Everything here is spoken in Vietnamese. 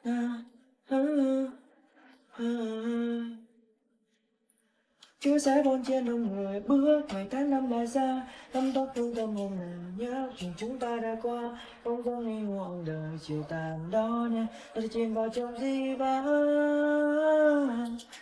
Chia sẻ bon chen đông người bước ngày tháng năm lại xa, tâm tóc thương tâm hồn nào nhớ chuyện chúng ta đã qua, không có nghi ngờ đời chiều tàn đó nhé, ta chìm vào trong di vãng.